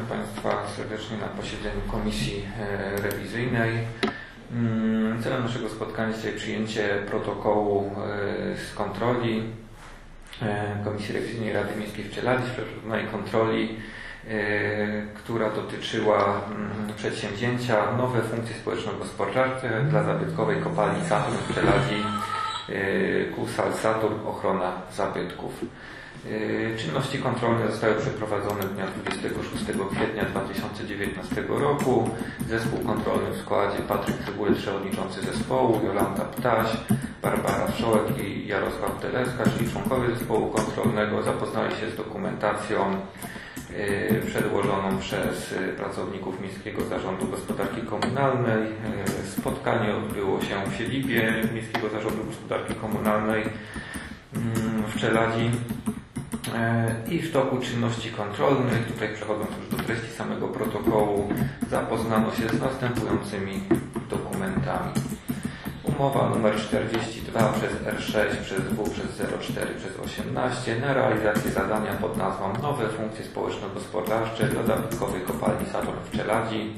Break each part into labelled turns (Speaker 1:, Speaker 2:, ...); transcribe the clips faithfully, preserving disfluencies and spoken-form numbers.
Speaker 1: Państwa serdecznie na posiedzeniu Komisji Rewizyjnej. Celem naszego spotkania jest dzisiaj przyjęcie protokołu z kontroli Komisji Rewizyjnej Rady Miejskiej w Czeladzi, przeprowadzonej kontroli, która dotyczyła przedsięwzięcia nowe funkcje społeczno-gospodarcze dla zabytkowej kopalni Saturn w Czeladzi, Kusal Saturn, ochrona zabytków. Czynności kontrolne zostały przeprowadzone dnia dwudziestego szóstego kwietnia dwa tysiące dziewiętnastego roku. Zespół kontrolny w składzie Patryk Cybulec, przewodniczący zespołu, Jolanta Ptaś, Barbara Wszołek i Jarosław Teleska, czyli członkowie zespołu kontrolnego, zapoznali się z dokumentacją przedłożoną przez pracowników Miejskiego Zarządu Gospodarki Komunalnej. Spotkanie odbyło się w siedzibie Miejskiego Zarządu Gospodarki Komunalnej w Czeladzi i w toku czynności kontrolnych, tutaj przechodząc już do treści samego protokołu, zapoznano się z następującymi dokumentami. Umowa nr czterdzieści dwa przez R sześć przez W przez zero cztery przez osiemnaście na realizację zadania pod nazwą Nowe funkcje społeczno-gospodarcze dla zabytkowej kopalni Saturn w Czeladzi,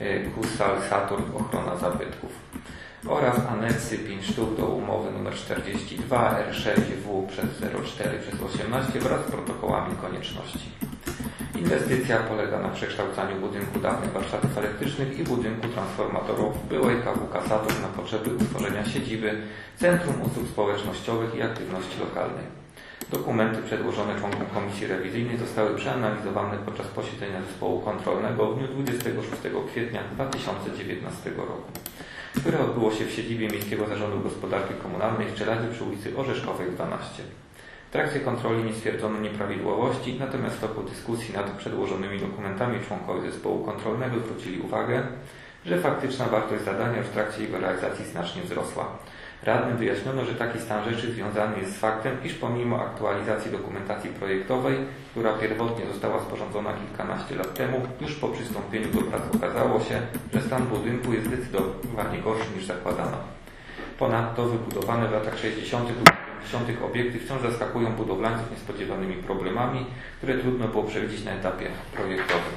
Speaker 1: Kusal Saturn, ochrona zabytków, oraz aneksy pięć sztuk do umowy nr czterdzieści dwa R sześć W przez zero cztery przez osiemnaście wraz z protokołami konieczności. Inwestycja polega na przekształcaniu budynku dawnych warsztatów elektrycznych i budynku transformatorów byłej K W K Saturn na potrzeby utworzenia siedziby Centrum Usług Społecznościowych i Aktywności Lokalnej. Dokumenty przedłożone członkom Komisji Rewizyjnej zostały przeanalizowane podczas posiedzenia zespołu kontrolnego w dniu dwudziestego szóstego kwietnia dwa tysiące dziewiętnastego roku, które odbyło się w siedzibie Miejskiego Zarządu Gospodarki Komunalnej w Czeladzi przy ulicy Orzeszkowej dwanaście. W trakcie kontroli nie stwierdzono nieprawidłowości, natomiast w toku dyskusji nad przedłożonymi dokumentami członkowie zespołu kontrolnego zwrócili uwagę, że faktyczna wartość zadania już w trakcie jego realizacji znacznie wzrosła. Radnym wyjaśniono, że taki stan rzeczy związany jest z faktem, iż pomimo aktualizacji dokumentacji projektowej, która pierwotnie została sporządzona kilkanaście lat temu, już po przystąpieniu do prac okazało się, że stan budynku jest zdecydowanie gorszy niż zakładano. Ponadto wybudowane w latach sześćdziesiątych lub siedemdziesiątych obiekty wciąż zaskakują budowlańców niespodziewanymi problemami, które trudno było przewidzieć na etapie projektowym.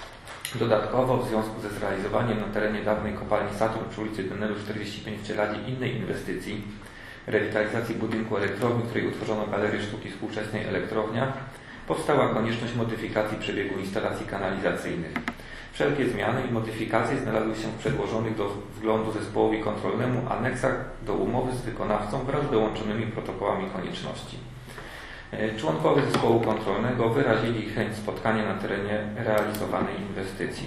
Speaker 1: Dodatkowo w związku ze zrealizowaniem na terenie dawnej kopalni Saturn przy ulicy Denelu czterdzieści pięć w Czeladzi innej inwestycji, rewitalizacji budynku elektrowni, w której utworzono galerię sztuki współczesnej Elektrownia, powstała konieczność modyfikacji przebiegu instalacji kanalizacyjnych. Wszelkie zmiany i modyfikacje znalazły się w przedłożonych do wglądu zespołowi kontrolnemu aneksach do umowy z wykonawcą wraz z dołączonymi protokołami konieczności. Członkowie zespołu kontrolnego wyrazili chęć spotkania na terenie realizowanej inwestycji.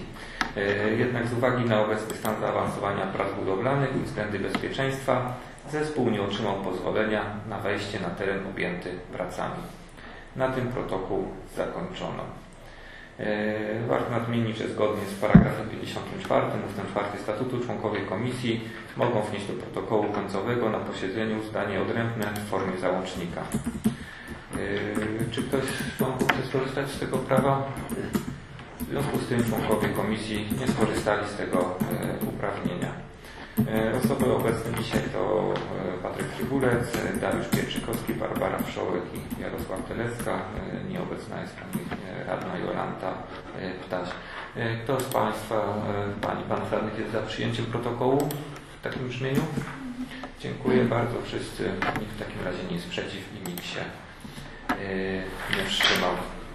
Speaker 1: Jednak z uwagi na obecny stan zaawansowania prac budowlanych i względy bezpieczeństwa zespół nie otrzymał pozwolenia na wejście na teren objęty pracami. Na tym protokół zakończono. Warto nadmienić, że zgodnie z paragrafem pięćdziesiątym czwartym ustęp czwarty statutu członkowie komisji mogą wnieść do protokołu końcowego na posiedzeniu zdanie odrębne w formie załącznika. Czy ktoś z członków chce skorzystać z tego prawa? W związku z tym członkowie komisji nie skorzystali z tego uprawnienia. Osoby obecne dzisiaj to Patryk Cybulec, Dariusz Pietrzykowski, Barbara Wszołek i Jarosław Teleska. Nieobecna jest pani radna Jolanta Ptaś. Kto z Państwa, Pani, Panów radnych jest za przyjęciem protokołu w takim brzmieniu? Dziękuję bardzo. Wszyscy. Nikt w takim razie nie jest przeciw i nikt się nie wstrzymał.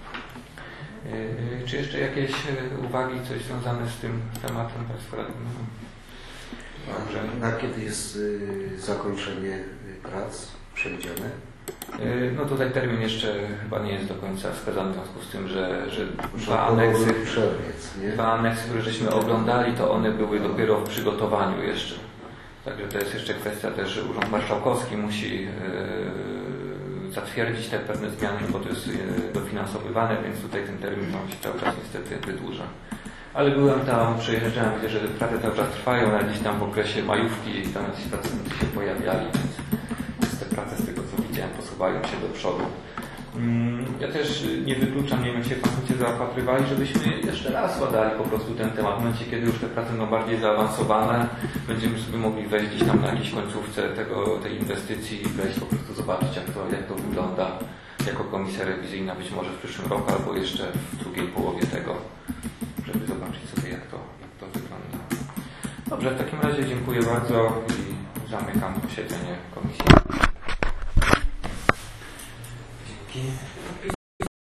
Speaker 1: Czy jeszcze jakieś uwagi, coś związane z tym tematem Państwa radnych?
Speaker 2: Dobrze. Na kiedy jest y, zakończenie prac przewidziane?
Speaker 1: Yy, no tutaj termin jeszcze chyba nie jest do końca wskazany, w związku z tym, że, że dwa aneksy, dwa aneksy, które żeśmy oglądali, to one były dopiero w przygotowaniu jeszcze. Także to jest jeszcze kwestia też, że Urząd Marszałkowski musi yy, zatwierdzić te pewne zmiany, bo to jest yy, dofinansowywane, więc tutaj ten termin nam się cały czas niestety wydłuża. Ale byłem tam, przyjeżdżałem, widzę, że prace cały czas trwają, ale gdzieś tam w okresie majówki i tam jacyś pracownicy się pojawiali, więc te prace z tego co widziałem posuwają się do przodu. Ja też nie wykluczam, nie wiem jak się Państwo zaopatrywali, żebyśmy jeszcze raz badali po prostu ten temat. W momencie, kiedy już te prace będą bardziej zaawansowane, będziemy sobie mogli wejść gdzieś tam na jakiejś końcówce tego, tej inwestycji i wejść po prostu zobaczyć jak to, jak to wygląda jako komisja rewizyjna, być może w przyszłym roku albo jeszcze w drugiej połowie tego Dobrze, w takim razie dziękuję bardzo i zamykam posiedzenie komisji. Dzięki.